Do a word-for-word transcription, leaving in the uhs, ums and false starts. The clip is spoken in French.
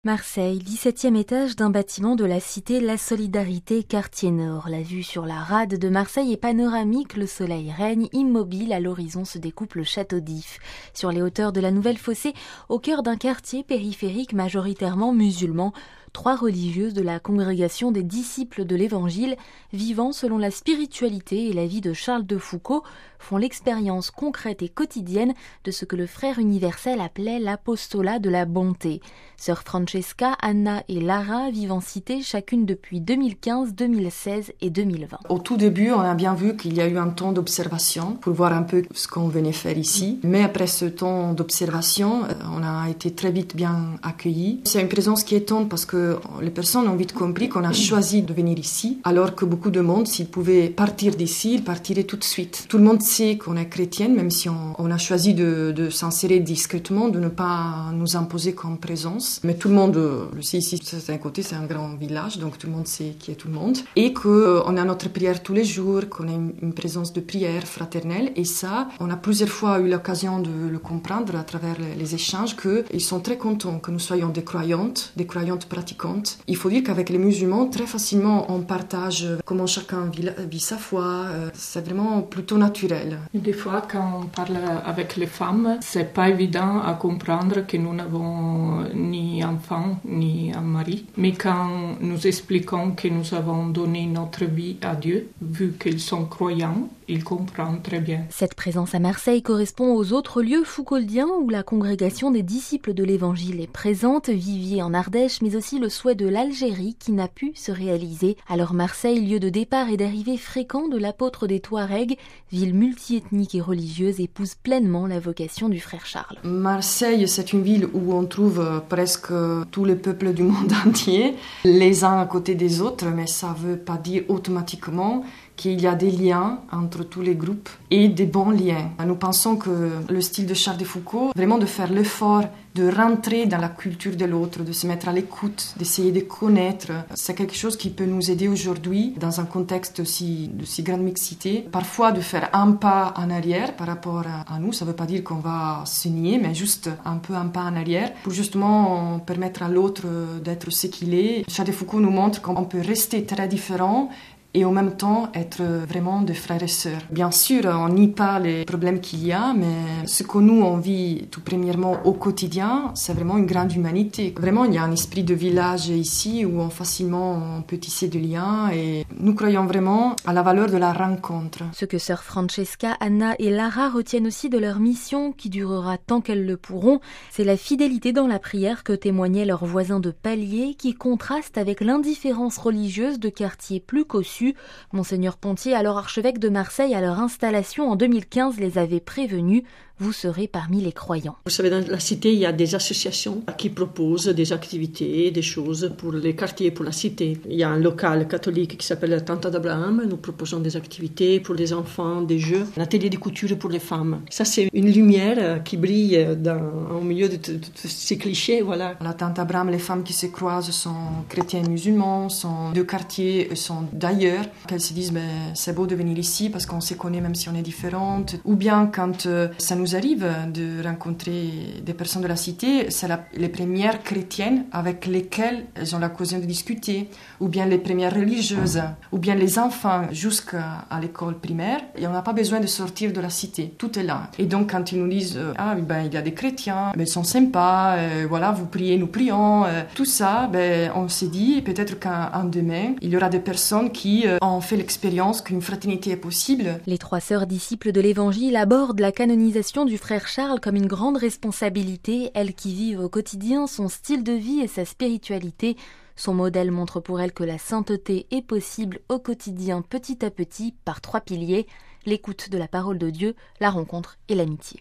Marseille, dix-septième étage d'un bâtiment de la cité La Solidarité, quartier Nord. La vue sur la rade de Marseille est panoramique, le soleil règne, immobile, à l'horizon se découpe le château d'If. Sur les hauteurs de la Nouvelle Fossée, au cœur d'un quartier périphérique majoritairement musulman, trois religieuses de la congrégation des disciples de l'Évangile, vivant selon la spiritualité et la vie de Charles de Foucauld, font l'expérience concrète et quotidienne de ce que le frère universel appelait l'apostolat de la bonté. Sœurs Francesca, Anna et Lara vivent en cité chacune depuis deux mille quinze, deux mille seize et deux mille vingt. Au tout début, on a bien vu qu'il y a eu un temps d'observation pour voir un peu ce qu'on venait faire ici. Mais après ce temps d'observation, on a été très vite bien accueillis. C'est une présence qui étonne parce que les personnes ont vite compris qu'on a choisi de venir ici, alors que beaucoup de monde, s'ils pouvaient partir d'ici, ils partiraient tout de suite. Tout le monde sait qu'on est chrétienne, même si on, on a choisi de, de s'insérer discrètement, de ne pas nous imposer comme présence. Mais tout le monde le sait ici, c'est un côté, c'est un grand village, donc tout le monde sait qui est tout le monde. Et qu'on a notre prière tous les jours, qu'on a une, une présence de prière fraternelle. Et ça, on a plusieurs fois eu l'occasion de le comprendre à travers les, les échanges, qu'ils sont très contents que nous soyons des croyantes, des croyantes pratiquantes. Il faut dire qu'avec les musulmans, très facilement, on partage comment chacun vit, vit sa foi. C'est vraiment plutôt naturel. Des fois, quand on parle avec les femmes, c'est pas évident à comprendre que nous n'avons ni enfant ni un mari. Mais quand nous expliquons que nous avons donné notre vie à Dieu, vu qu'ils sont croyants, ils comprennent très bien. Cette présence à Marseille correspond aux autres lieux foucauldiens où la congrégation des disciples de l'Évangile est présente, Viviers en Ardèche, mais aussi le souhait de l'Algérie qui n'a pu se réaliser. Alors Marseille, lieu de départ et d'arrivée fréquent de l'apôtre des Touaregs, ville multiethnique et religieuse, épouse pleinement la vocation du frère Charles. Marseille, c'est une ville où on trouve presque tous les peuples du monde entier, les uns à côté des autres, mais ça ne veut pas dire automatiquement qu'il y a des liens entre tous les groupes et des bons liens. Nous pensons que le style de Charles de Foucauld, vraiment de faire l'effort de rentrer dans la culture de l'autre, de se mettre à l'écoute, d'essayer de connaître, c'est quelque chose qui peut nous aider aujourd'hui dans un contexte aussi, de si grande mixité. Parfois de faire un pas en arrière par rapport à nous, ça ne veut pas dire qu'on va se nier, mais juste un peu un pas en arrière pour justement permettre à l'autre d'être ce qu'il est. Charles de Foucauld nous montre qu'on peut rester très différent et en même temps être vraiment des frères et sœurs. Bien sûr, on nie pas les problèmes qu'il y a, mais ce que nous, on vit tout premièrement au quotidien, c'est vraiment une grande humanité. Vraiment, il y a un esprit de village ici où on facilement on peut tisser des liens et nous croyons vraiment à la valeur de la rencontre. Ce que sœurs Francesca, Anna et Lara retiennent aussi de leur mission, qui durera tant qu'elles le pourront, c'est la fidélité dans la prière que témoignaient leurs voisins de palier, qui contraste avec l'indifférence religieuse de quartiers plus cossus. Monseigneur Pontier, alors archevêque de Marseille, à leur installation en deux mille quinze, les avait prévenus. Vous serez parmi les croyants. Vous savez, dans la cité, il y a des associations qui proposent des activités, des choses pour les quartiers, pour la cité. Il y a un local catholique qui s'appelle la Tente d'Abraham. Nous proposons des activités pour les enfants, des jeux, un atelier de couture pour les femmes. Ça, c'est une lumière qui brille dans, au milieu de, de, de ces clichés, voilà. La Tente d'Abraham, les femmes qui se croisent sont chrétiens et musulmans, sont de quartier, sont d'ailleurs. Qu'elles se disent, ben, c'est beau de venir ici parce qu'on se connaît même si on est différentes. Ou bien quand euh, ça nous arrive de rencontrer des personnes de la cité, c'est la, les premières chrétiennes avec lesquelles elles ont l'occasion de discuter, ou bien les premières religieuses, ou bien les enfants jusqu'à à l'école primaire, et on n'a pas besoin de sortir de la cité, tout est là. Et donc quand ils nous disent euh, ah ben il y a des chrétiens, ben, ils sont sympas, euh, voilà vous priez, nous prions, euh, tout ça, ben on s'est dit peut-être qu'un demain il y aura des personnes qui euh, ont fait l'expérience qu'une fraternité est possible. Les trois sœurs disciples de l'Évangile abordent la canonisation du frère Charles comme une grande responsabilité, elles qui vivent au quotidien son style de vie et sa spiritualité. Son modèle montre pour elles que la sainteté est possible au quotidien petit à petit par trois piliers, l'écoute de la parole de Dieu, la rencontre et l'amitié.